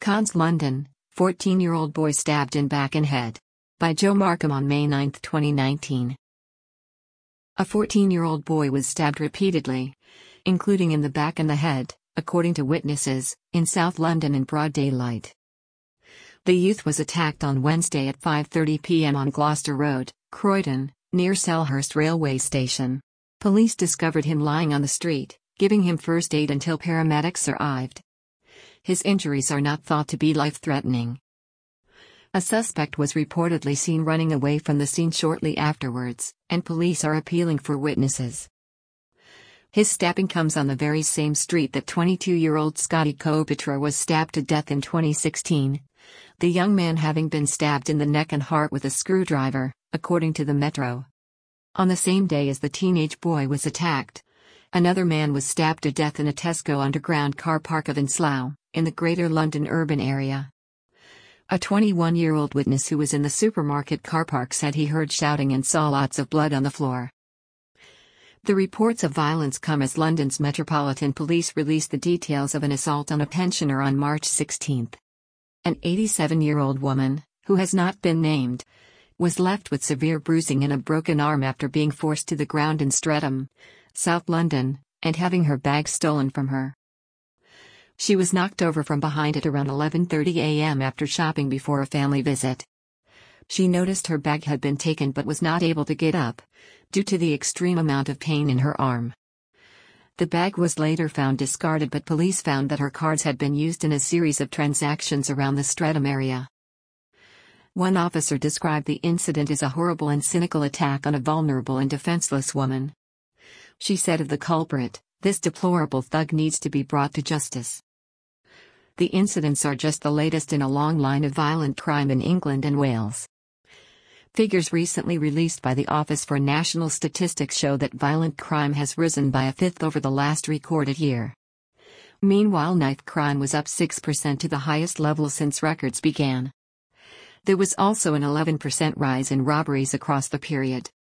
Cons London, 14-year-old boy stabbed in back and head. By Joe Markham on May 9, 2019. A 14-year-old boy was stabbed repeatedly, including in the back and the head, according to witnesses, in South London in broad daylight. The youth was attacked on Wednesday at 5:30 p.m. on Gloucester Road, Croydon, near Selhurst railway station. Police discovered him lying on the street, giving him first aid until paramedics arrived. His injuries are not thought to be life-threatening. A suspect was reportedly seen running away from the scene shortly afterwards, and police are appealing for witnesses. His stabbing comes on the very same street that 22-year-old Scotty Kobitra was stabbed to death in 2016, the young man having been stabbed in the neck and heart with a screwdriver, according to the Metro. On the same day as the teenage boy was attacked, another man was stabbed to death in a Tesco underground car park of Slough, in the Greater London urban area. A 21-year-old witness who was in the supermarket car park said he heard shouting and saw lots of blood on the floor. The reports of violence come as London's Metropolitan Police released the details of an assault on a pensioner on March 16. An 87-year-old woman, who has not been named, was left with severe bruising and a broken arm after being forced to the ground in Streatham, South London, and having her bag stolen from her. She was knocked over from behind at around 11:30 a.m. after shopping before a family visit. She noticed her bag had been taken but was not able to get up, due to the extreme amount of pain in her arm. The bag was later found discarded, but police found that her cards had been used in a series of transactions around the Streatham area. One officer described the incident as a horrible and cynical attack on a vulnerable and defenseless woman. She said of the culprit, "This deplorable thug needs to be brought to justice." The incidents are just the latest in a long line of violent crime in England and Wales. Figures recently released by the Office for National Statistics show that violent crime has risen by a fifth over the last recorded year. Meanwhile, knife crime was up 6% to the highest level since records began. There was also an 11% rise in robberies across the period.